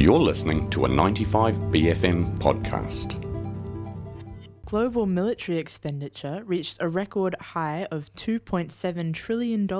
You're listening to a 95BFM podcast. Global military expenditure reached a record high of $2.7 trillion in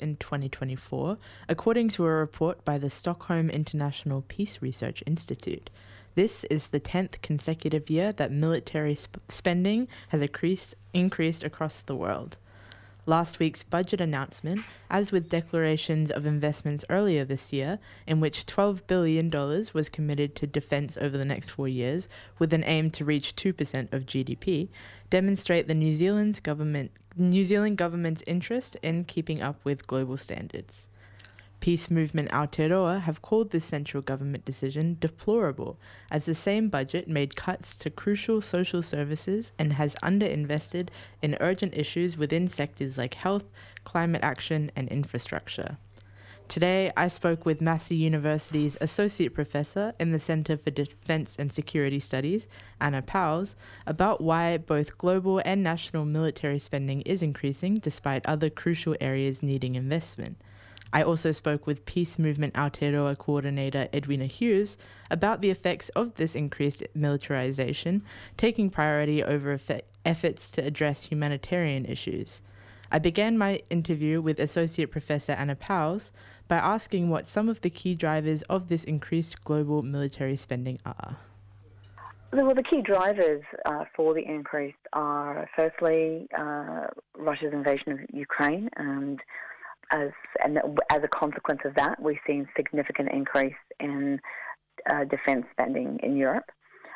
2024, according to a report by the Stockholm International Peace Research Institute. This is the 10th consecutive year that military spending has increased across the world. Last week's budget announcement, as with declarations of investments earlier this year, in which $12 billion was committed to defence over the next 4 years, with an aim to reach 2% of GDP, demonstrate the New Zealand government's interest in keeping up with global standards. Peace Movement Aotearoa have called this central government decision deplorable, as the same budget made cuts to crucial social services and has underinvested in urgent issues within sectors like health, climate action and infrastructure. Today, I spoke with Massey University's Associate Professor in the Centre for Defence and Security Studies, Anna Pauwels, about why both global and national military spending is increasing despite other crucial areas needing investment. I also spoke with Peace Movement Aotearoa Coordinator Edwina Hughes about the effects of this increased militarisation, taking priority over efforts to address humanitarian issues. I began my interview with Associate Professor Anna Pauwels by asking what some of the key drivers of this increased global military spending are. Well, the key drivers for the increase are, firstly, Russia's invasion of Ukraine, and as a consequence of that, we've seen significant increase in defence spending in Europe,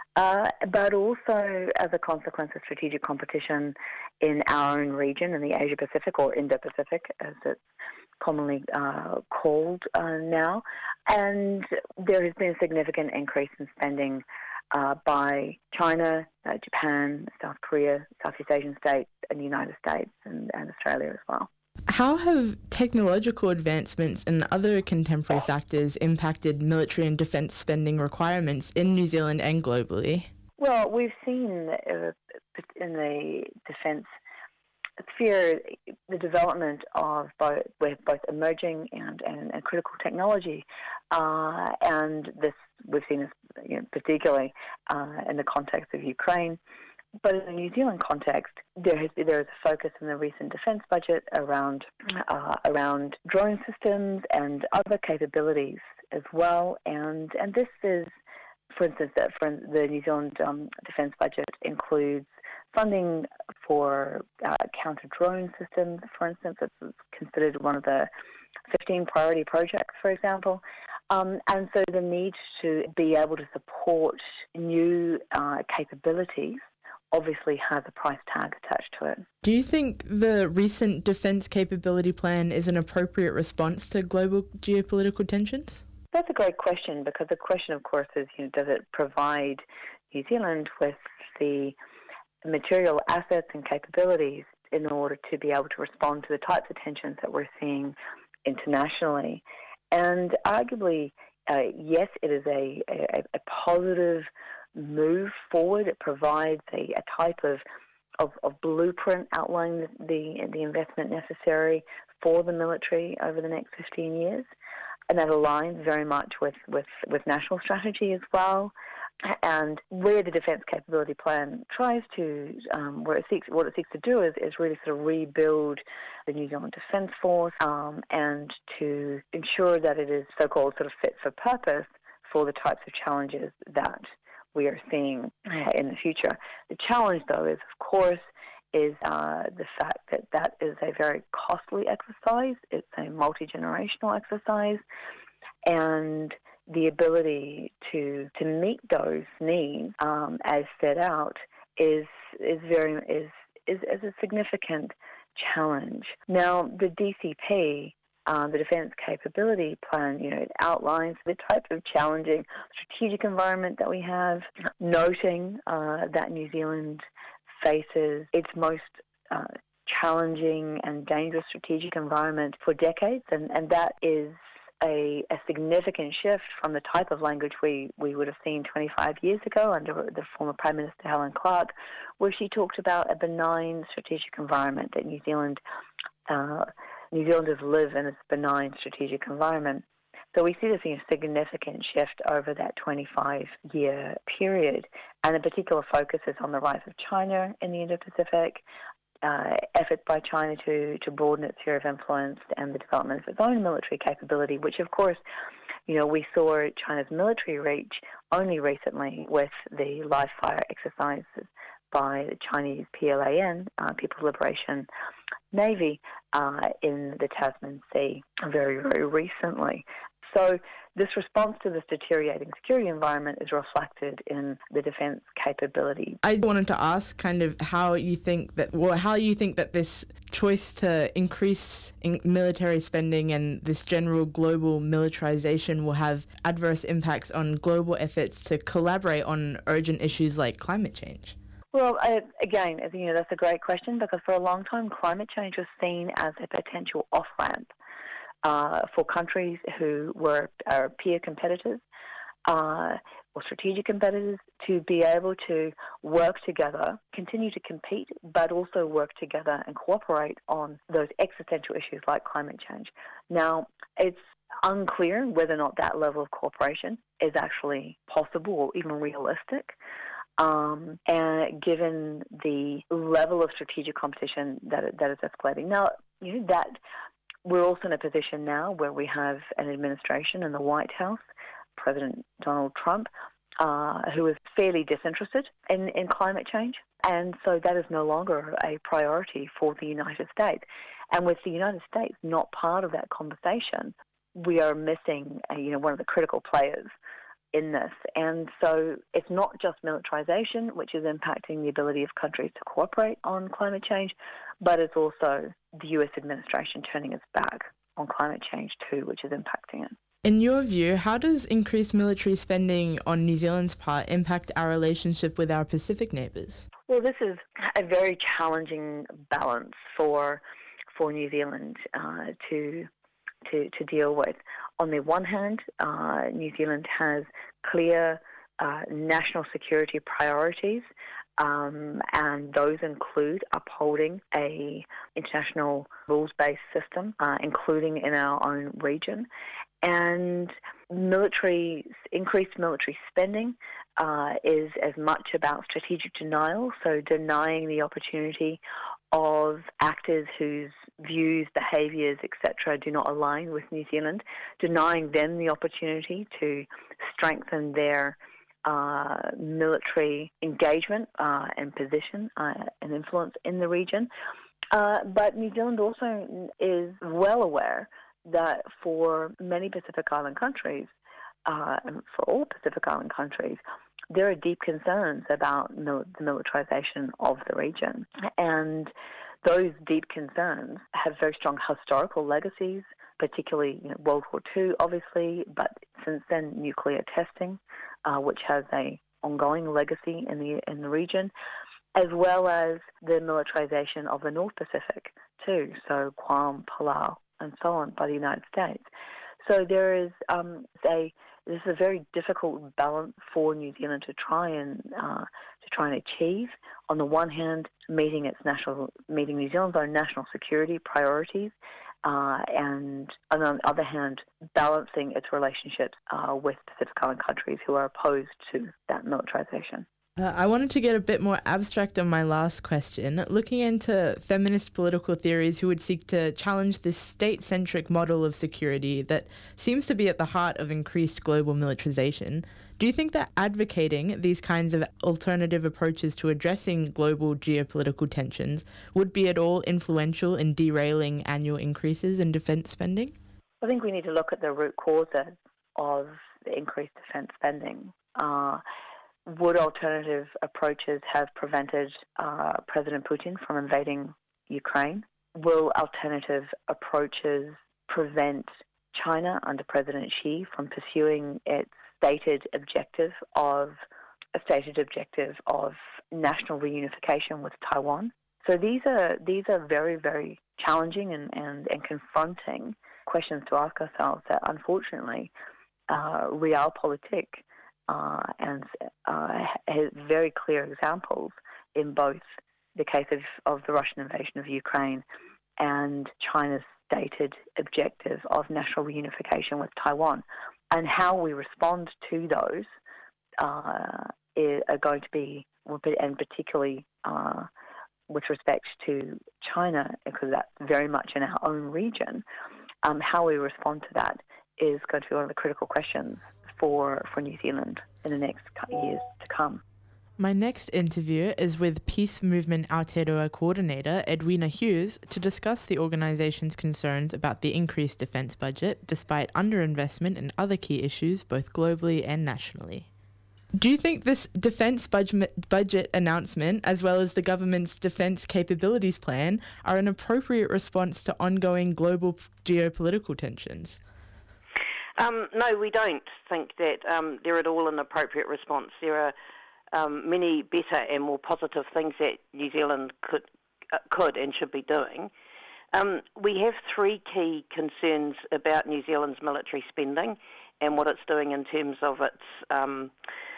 but also as a consequence of strategic competition in our own region, in the Asia-Pacific, or Indo-Pacific, as it's commonly called now. And there has been a significant increase in spending by China, Japan, South Korea, Southeast Asian states, and the United States, and Australia as well. How have technological advancements and other contemporary factors impacted military and defence spending requirements in New Zealand and globally? Well, we've seen in the defence sphere the development of both emerging and critical technology, and this we've seen this particularly in the context of Ukraine. But in the New Zealand context, there is a focus in the recent defence budget around drone systems and other capabilities as well. And this is, for instance, the New Zealand defence budget includes funding for counter-drone systems, for instance. It's considered one of the 15 priority projects, for example. And so the need to be able to support new capabilities obviously has a price tag attached to it. Do you think the recent Defence Capability Plan is an appropriate response to global geopolitical tensions? That's a great question, because the question, of course, is, does it provide New Zealand with the material assets and capabilities in order to be able to respond to the types of tensions that we're seeing internationally? And arguably, yes, it is a positive move forward. It provides a type of blueprint outlining the investment necessary for the military over the next 15 years. And that aligns very much with national strategy as well. And where the Defence Capability Plan tries to, what it seeks to do is really sort of rebuild the New Zealand Defence Force and to ensure that it is so-called sort of fit for purpose for the types of challenges that we are seeing in the future. The challenge, though, is, of course, the fact that is a very costly exercise. It's a multi-generational exercise, and the ability to meet those needs as set out is a significant challenge. Now, the DCP, the Defence Capability Plan, it outlines the type of challenging strategic environment that we have, noting that New Zealand faces its most challenging and dangerous strategic environment for decades, and that is a significant shift from the type of language we would have seen 25 years ago under the former Prime Minister Helen Clark, where she talked about a benign strategic environment that New Zealanders live in, this benign strategic environment. So we see this significant shift over that 25-year period, and the particular focus is on the rise of China in the Indo-Pacific, effort by China to broaden its sphere of influence, and the development of its own military capability, which of course, we saw China's military reach only recently with the live fire exercises by the Chinese PLAN, People's Liberation Navy, in the Tasman Sea very, very recently. So this response to this deteriorating security environment is reflected in the defence capability. I wanted to ask kind of how you think that this choice to increase military spending and this general global militarization will have adverse impacts on global efforts to collaborate on urgent issues like climate change. Well, again, that's a great question, because for a long time climate change was seen as a potential off-ramp for countries who were our peer competitors or strategic competitors to be able to work together, continue to compete, but also work together and cooperate on those existential issues like climate change. Now, it's unclear whether or not that level of cooperation is actually possible or even realistic. And given the level of strategic competition that is escalating. Now, that we're also in a position now where we have an administration in the White House, President Donald Trump, who is fairly disinterested in climate change. And so that is no longer a priority for the United States. And with the United States not part of that conversation, we are missing, one of the critical players in this. And so it's not just militarization, which is impacting the ability of countries to cooperate on climate change, but it's also the US administration turning its back on climate change too, which is impacting it. In your view, how does increased military spending on New Zealand's part impact our relationship with our Pacific neighbours? Well, this is a very challenging balance for New Zealand to deal with. On the one hand, New Zealand has clear national security priorities, and those include upholding a international rules-based system, including in our own region. And increased military spending is as much about strategic denial, so denying the opportunity of actors whose views, behaviours, etc. do not align with New Zealand, denying them the opportunity to strengthen their military engagement and position and influence in the region. But New Zealand also is well aware that for many Pacific Island countries, and for all Pacific Island countries, there are deep concerns about the militarization of the region. And those deep concerns have very strong historical legacies, particularly World War II, obviously, but since then nuclear testing, which has an ongoing legacy in the region, as well as the militarization of the North Pacific too, so Guam, Palau, and so on by the United States. So there is this is a very difficult balance for New Zealand to try and achieve. On the one hand, meeting New Zealand's own national security priorities, and on the other hand, balancing its relationships with Pacific Island countries who are opposed to that militarization. I wanted to get a bit more abstract on my last question. Looking into feminist political theories who would seek to challenge this state-centric model of security that seems to be at the heart of increased global militarization, do you think that advocating these kinds of alternative approaches to addressing global geopolitical tensions would be at all influential in derailing annual increases in defence spending? I think we need to look at the root causes of the increased defence spending. Would alternative approaches have prevented President Putin from invading Ukraine? Will alternative approaches prevent China under President Xi from pursuing its stated objective of national reunification with Taiwan? So these are very, very challenging and confronting questions to ask ourselves that unfortunately realpolitik and has very clear examples in both the case of the Russian invasion of Ukraine and China's stated objective of national reunification with Taiwan. And how we respond to those are going to be, and particularly with respect to China, because that's very much in our own region, how we respond to that is going to be one of the critical questions for New Zealand in the next years to come. My next interview is with Peace Movement Aotearoa Coordinator Edwina Hughes to discuss the organisation's concerns about the increased defence budget despite underinvestment in other key issues both globally and nationally. Do you think this defence budget announcement, as well as the government's defence capabilities plan, are an appropriate response to ongoing global geopolitical tensions? No, we don't think that they're at all an appropriate response. There are many better and more positive things that New Zealand could and should be doing. We have three key concerns about New Zealand's military spending and what it's doing in terms of its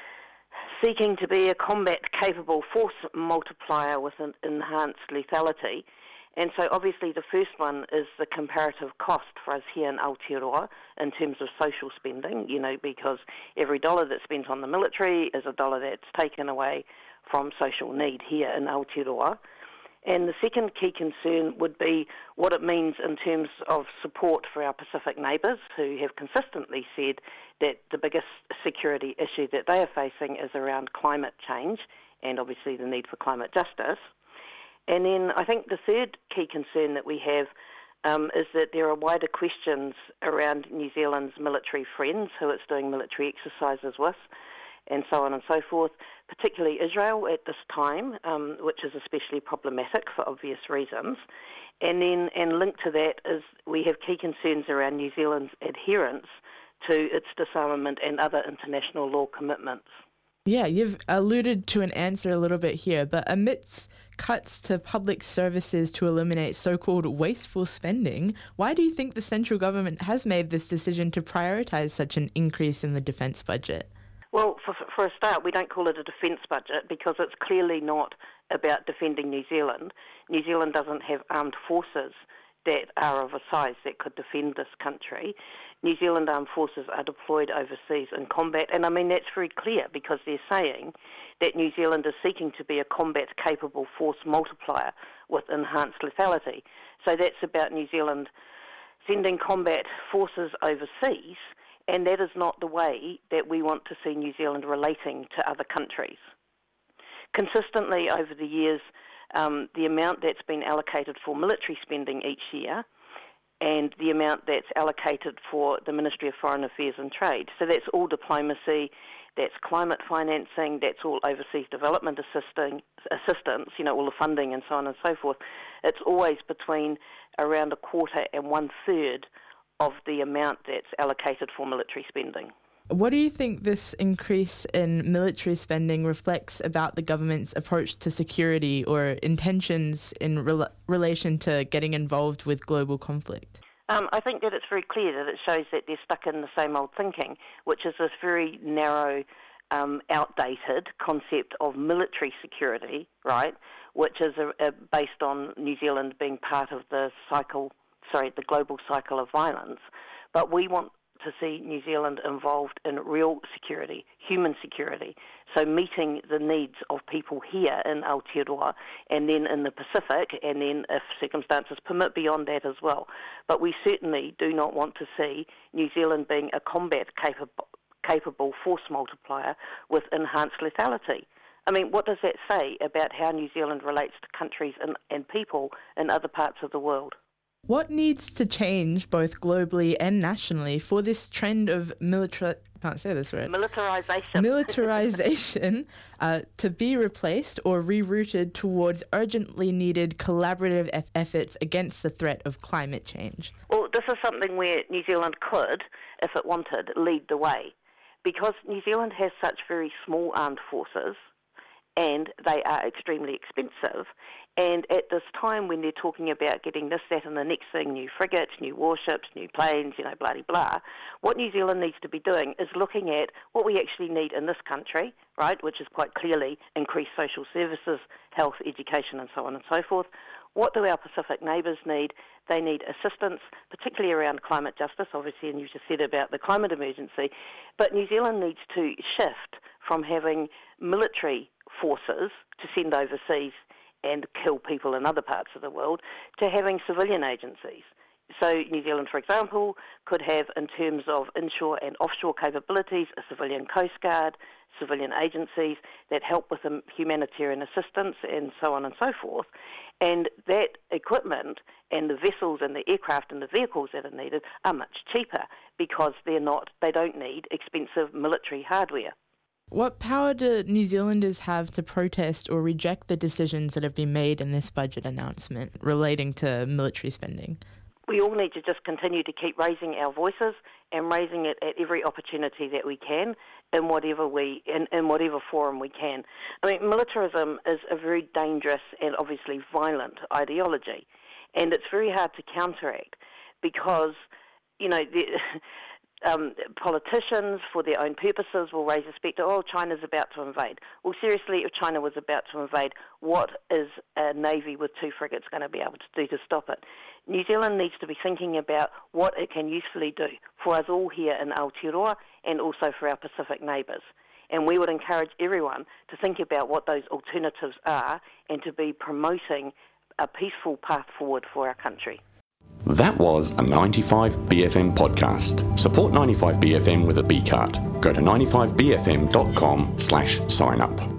seeking to be a combat-capable force multiplier with an enhanced lethality. And so obviously the first one is the comparative cost for us here in Aotearoa in terms of social spending, because every dollar that's spent on the military is a dollar that's taken away from social need here in Aotearoa. And the second key concern would be what it means in terms of support for our Pacific neighbours, who have consistently said that the biggest security issue that they are facing is around climate change and obviously the need for climate justice. And then I think the third key concern that we have is that there are wider questions around New Zealand's military friends who it's doing military exercises with, and so on and so forth, particularly Israel at this time, which is especially problematic for obvious reasons. And linked to that is we have key concerns around New Zealand's adherence to its disarmament and other international law commitments. Yeah, you've alluded to an answer a little bit here, but amidst cuts to public services to eliminate so-called wasteful spending, why do you think the central government has made this decision to prioritise such an increase in the defence budget? Well, for a start, we don't call it a defence budget because it's clearly not about defending New Zealand. New Zealand doesn't have armed forces that are of a size that could defend this country. New Zealand armed forces are deployed overseas in combat, and I mean that's very clear because they're saying that New Zealand is seeking to be a combat-capable force multiplier with enhanced lethality. So that's about New Zealand sending combat forces overseas, and that is not the way that we want to see New Zealand relating to other countries. Consistently over the years, the amount that's been allocated for military spending each year and the amount that's allocated for the Ministry of Foreign Affairs and Trade. So that's all diplomacy, that's climate financing, that's all overseas development assistance, all the funding and so on and so forth. It's always between around a quarter and one-third of the amount that's allocated for military spending. What do you think this increase in military spending reflects about the government's approach to security or intentions in relation to getting involved with global conflict? I think that it's very clear that it shows that they're stuck in the same old thinking, which is this very narrow, outdated concept of military security, right, which is based on New Zealand being part of the global cycle of violence. But we want to see New Zealand involved in real security, human security, so meeting the needs of people here in Aotearoa and then in the Pacific, and then if circumstances permit beyond that as well. But we certainly do not want to see New Zealand being a combat-capable force multiplier with enhanced lethality. I mean, what does that say about how New Zealand relates to countries and people in other parts of the world? What needs to change both globally and nationally for this trend of militarization to be replaced or rerouted towards urgently needed collaborative efforts against the threat of climate change? Well, this is something where New Zealand could, if it wanted, lead the way. Because New Zealand has such very small armed forces and they are extremely expensive. And at this time when they're talking about getting this, that and the next thing, new frigates, new warships, new planes, blah-de-blah, what New Zealand needs to be doing is looking at what we actually need in this country, right, which is quite clearly increased social services, health, education and so on and so forth. what do our Pacific neighbours need? They need assistance, particularly around climate justice, obviously, and you just said about the climate emergency. But New Zealand needs to shift from having military forces to send overseas and kill people in other parts of the world to having civilian agencies. So New Zealand, for example, could have, in terms of inshore and offshore capabilities, a civilian coast guard, civilian agencies that help with humanitarian assistance and so on and so forth. And that equipment and the vessels and the aircraft and the vehicles that are needed are much cheaper because they don't need expensive military hardware. What power do New Zealanders have to protest or reject the decisions that have been made in this budget announcement relating to military spending? We all need to just continue to keep raising our voices and raising it at every opportunity that we can in whatever forum we can. I mean, militarism is a very dangerous and obviously violent ideology, and it's very hard to counteract because, politicians, for their own purposes, will raise a spectre, China's about to invade. Well, seriously, if China was about to invade, what is a navy with 2 frigates going to be able to do to stop it? New Zealand needs to be thinking about what it can usefully do for us all here in Aotearoa and also for our Pacific neighbours. And we would encourage everyone to think about what those alternatives are and to be promoting a peaceful path forward for our country. That was a 95BFM podcast. Support 95BFM with a B card. Go to 95bfm.com/sign up.